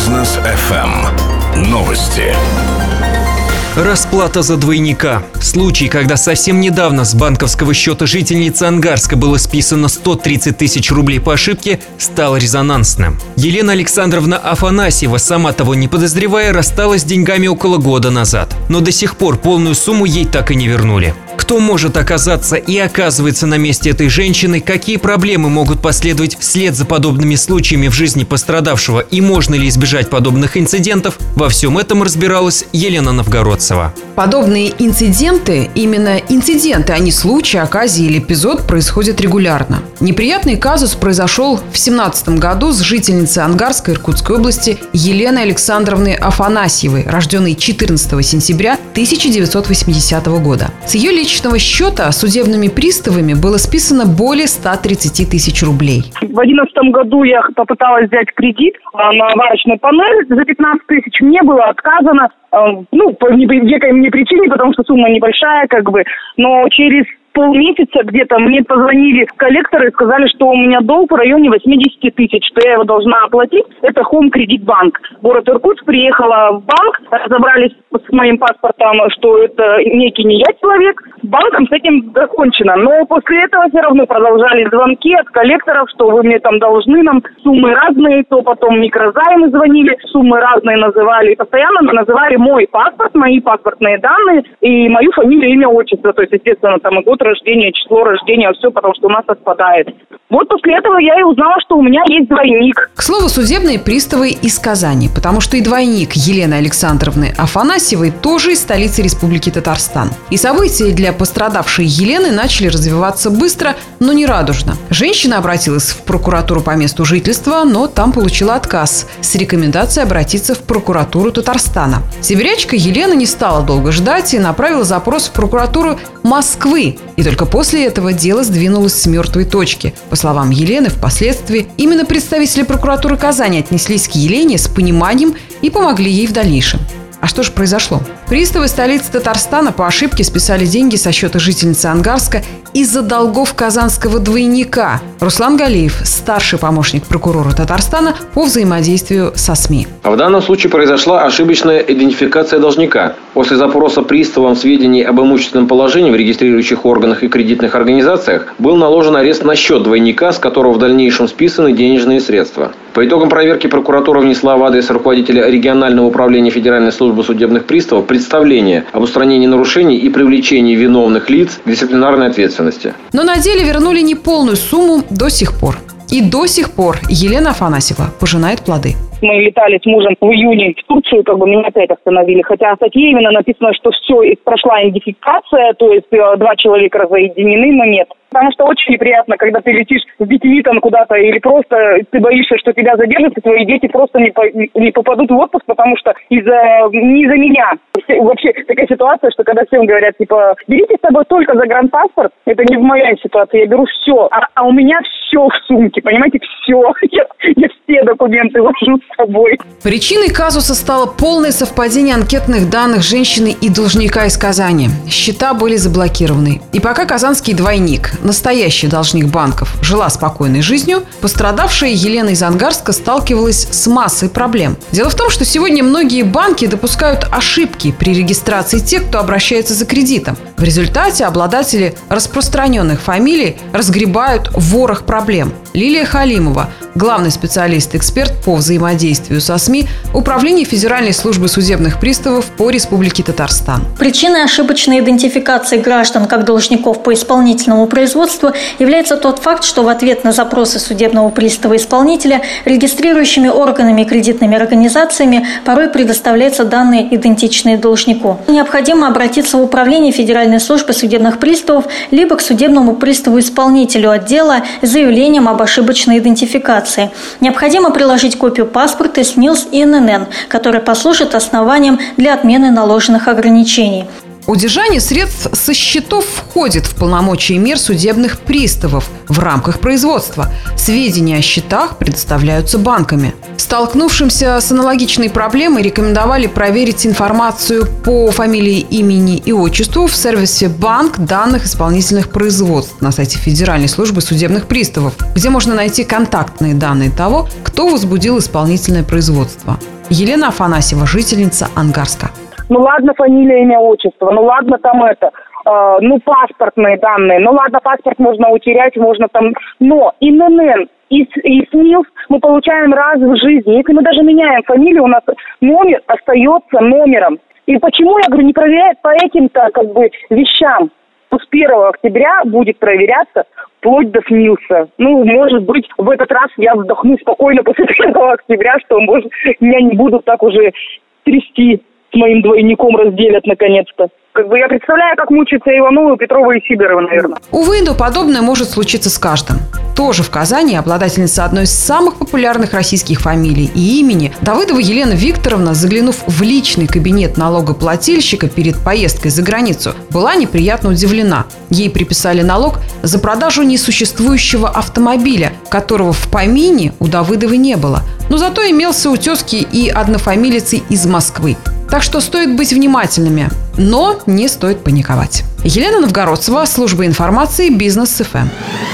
Бизнес FM. Новости. Расплата за двойника. Случай, когда совсем недавно с банковского счета жительницы Ангарска было списано 130 тысяч рублей по ошибке, стал резонансным. Елена Александровна Афанасьева, сама того не подозревая, рассталась с деньгами около года назад. Но до сих пор полную сумму ей так и не вернули. Кто может оказаться и оказывается на месте этой женщины, какие проблемы могут последовать вслед за подобными случаями в жизни пострадавшего и можно ли избежать подобных инцидентов, во всем этом разбиралась Елена Новгородцева. Подобные инциденты, именно инциденты, а не случаи, оказии или эпизод, происходят регулярно. Неприятный казус произошел в 2017 году с жительницей Ангарска Иркутской области Еленой Александровной Афанасьевой, рожденной 14 сентября 1980 года. С ее личного счета судебными приставами было списано более 130 тысяч рублей. В 2011 году я попыталась взять кредит на варочную панель за 15 тысяч. Мне было отказано, по некой мне причине, потому что сумма небольшая, но через полмесяца где-то мне позвонили коллекторы и сказали, что у меня долг в районе 80 тысяч, что я его должна оплатить. Это Home Credit Bank. Город Иркутск, приехала в банк, разобрались с моим паспортом, что это некий не я человек. Банком с этим закончено. Но после этого все равно продолжались звонки от коллекторов, что вы мне там должны, нам суммы разные, то потом микрозаймы звонили, суммы разные называли. И постоянно называли мой паспорт, мои паспортные данные и мою фамилию, имя, отчество. То есть, естественно, там и год рождения, число рождения, все, потому что у нас совпадает. Вот после этого я и узнала, что у меня есть двойник. К слову, судебные приставы из Казани, потому что и двойник Елены Александровны Афанасьевой тоже из столицы Республики Татарстан. И события для пострадавшей Елены начали развиваться быстро, но не радужно. Женщина обратилась в прокуратуру по месту жительства, но там получила отказ с рекомендацией обратиться в прокуратуру Татарстана. Сибирячка Елена не стала долго ждать и направила запрос в прокуратуру Москвы. И только после этого дело сдвинулось с мертвой точки. По словам Елены, впоследствии именно представители прокуратуры Казани отнеслись к Елене с пониманием и помогли ей в дальнейшем. А что же произошло? Приставы столицы Татарстана по ошибке списали деньги со счета жительницы Ангарска из-за долгов казанского двойника. Руслан Галиев, старший помощник прокурора Татарстана по взаимодействию со СМИ. В данном случае произошла ошибочная идентификация должника. После запроса приставом сведений об имущественном положении в регистрирующих органах и кредитных организациях был наложен арест на счет двойника, с которого в дальнейшем списаны денежные средства. По итогам проверки прокуратура внесла в адрес руководителя регионального управления Федеральной службы судебных приставов представление об устранении нарушений и привлечении виновных лиц к дисциплинарной ответственности. Но на деле вернули неполную сумму до сих пор. И до сих пор Елена Афанасьева пожинает плоды. Мы летали с мужем в июне в Турцию, меня опять остановили. Хотя в статье именно написано, что все, прошла идентификация, то есть 2 человека разъединены, но нет. Потому что очень неприятно, когда ты летишь с детьми там куда-то, или просто ты боишься, что тебя задержат, и твои дети просто не попадут в отпуск, потому что не из-за меня. Вообще такая ситуация, что когда всем говорят, берите с собой только загранпаспорт, это не в моей ситуации, я беру все. А у меня все в сумке, понимаете, все. Я все документы вожу с собой. Причиной казуса стало полное совпадение анкетных данных женщины и должника из Казани. Счета были заблокированы. И пока казанский двойник, настоящий должник банков, жила спокойной жизнью, пострадавшая Елена из Ангарска сталкивалась с массой проблем. Дело в том, что сегодня многие банки допускают ошибки при регистрации тех, кто обращается за кредитом. В результате обладатели распространенных фамилий разгребают ворох проблем. Лилия Халимова, главный специалист-эксперт по взаимодействию со СМИ Управления Федеральной службы судебных приставов по Республике Татарстан. Причиной ошибочной идентификации граждан как должников по исполнительному производству является тот факт, что в ответ на запросы судебного пристава-исполнителя регистрирующими органами и кредитными организациями порой предоставляются данные, идентичные должнику. Необходимо обратиться в Управление Федеральной службы судебных приставов либо к судебному приставу-исполнителю отдела с заявлением об ошибочной идентификации. Необходимо приложить копию паспорта, СНИЛС и ННН, который послужит основанием для отмены наложенных ограничений. Удержание средств со счетов входит в полномочия мер судебных приставов в рамках производства. Сведения о счетах предоставляются банками. Столкнувшимся с аналогичной проблемой рекомендовали проверить информацию по фамилии, имени и отчеству в сервисе «Банк данных исполнительных производств» на сайте Федеральной службы судебных приставов, где можно найти контактные данные того, кто возбудил исполнительное производство. Елена Афанасьева, жительница Ангарска. Ну ладно, фамилия, имя, отчество, ну ладно там паспортные данные, ну ладно, паспорт можно утерять, можно там, но ИНН и СНИЛС мы получаем раз в жизни. Если мы даже меняем фамилию, у нас номер остается номером. И почему, я говорю, не проверяют по этим-то вещам? С 1 октября будет проверяться вплоть до СНИЛСа. Ну, может быть, в этот раз я вздохну спокойно после 1 октября, что, может, меня не будут так уже трясти. С моим двойником разделят наконец-то. Я представляю, как мучаются Ивановы, Петрова и Сидорова, наверное. Увы, но подобное может случиться с каждым. Тоже в Казани обладательница одной из самых популярных российских фамилий и имени Давыдова Елена Викторовна, заглянув в личный кабинет налогоплательщика перед поездкой за границу, была неприятно удивлена. Ей приписали налог за продажу несуществующего автомобиля, которого в помине у Давыдовой не было. Но зато имелся у тезки и однофамилицей из Москвы. Так что стоит быть внимательными, но не стоит паниковать. Елена Новгородцева, служба информации «Бизнес ФМ».